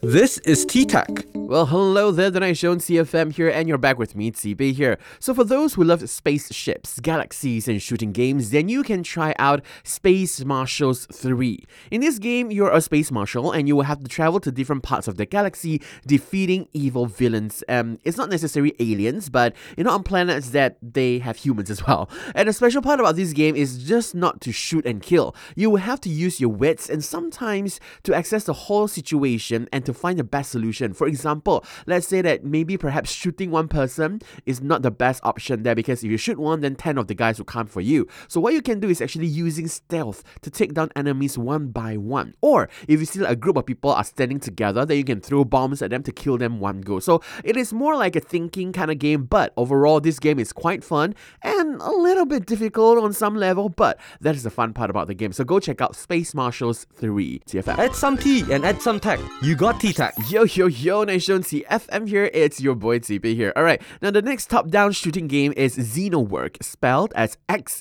This is T-Tech. Well, hello there, The Night Show on CFM here, and you're back with me, Zibe here. So for those who love spaceships, galaxies, and shooting games, then you can try out Space Marshals 3. In this game, you're a space marshal, and you will have to travel to different parts of the galaxy, defeating evil villains. It's not necessarily aliens, but on planets that they have humans as well. And the special part about this game is just not to shoot and kill. You will have to use your wits, and sometimes to access the whole situation and to find the best solution. For example, let's say that maybe perhaps shooting one person is not the best option there, because if you shoot one, then 10 of the guys will come for you. So what you can do is actually using stealth to take down enemies one by one. Or if you see like a group of people are standing together, then you can throw bombs at them to kill them one go. So it is more like a thinking kind of game, but overall this game is quite fun and a little bit difficult on some level, but that is the fun part about the game. So go check out Space Marshals 3 TFM. Add some T and add some tech. You got T-Tech. Yo, Nation CFM here, it's your boy TP here. Alright, now the next top-down shooting game is Xenowerk, spelled as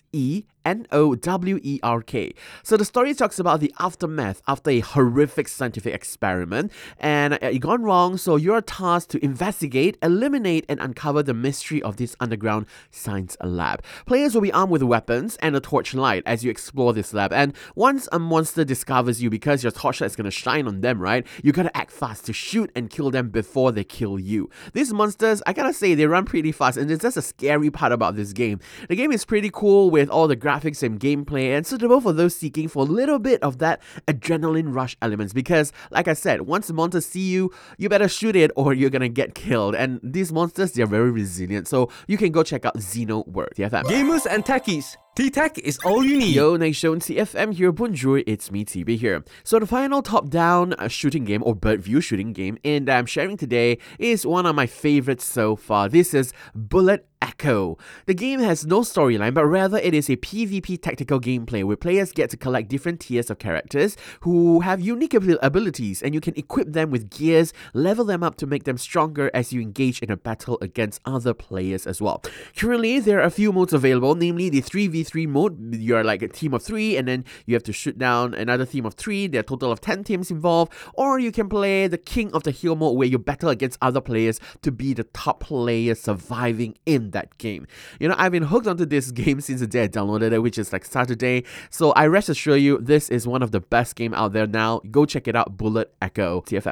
Xenowerk. So the story talks about the aftermath after a horrific scientific experiment, and it gone wrong, so you're tasked to investigate, eliminate, and uncover the mystery of this underground science lab. Players will be armed with weapons and a torchlight as you explore this lab, and once a monster discovers you, because your torchlight is going to shine on them, right, you gotta act fast to shoot and kill them before they kill you. These monsters, I gotta say, they run pretty fast, and it's just a scary part about this game. The game is pretty cool with all the graphics and gameplay, and suitable for those seeking for a little bit of that adrenaline rush elements, because like I said, once the monsters see you, you better shoot it or you're gonna get killed. And these monsters, they're very resilient, so you can go check out Xenowerk. Gamers and techies, T-Tech is all you need. Yo, Nation CFM here, bonjour, it's me, TB here. So the final top-down shooting game, or bird view shooting game, and I'm sharing today is one of my favorites so far. This is Bullet Echo. The game has no storyline, but rather it is a PvP tactical gameplay where players get to collect different tiers of characters who have unique abilities, and you can equip them with gears, level them up to make them stronger as you engage in a battle against other players as well. Currently, there are a few modes available, namely the 3v3 mode. You're like a team of 3, and then you have to shoot down another team of 3. There are a total of 10 teams involved. Or you can play the King of the Hill mode, where you battle against other players to be the top player surviving in that game. I've been hooked onto this game since the day I downloaded it, which is like Saturday. So I rest assure you, this is one of the best game out there now. Go check it out, Bullet Echo TFM.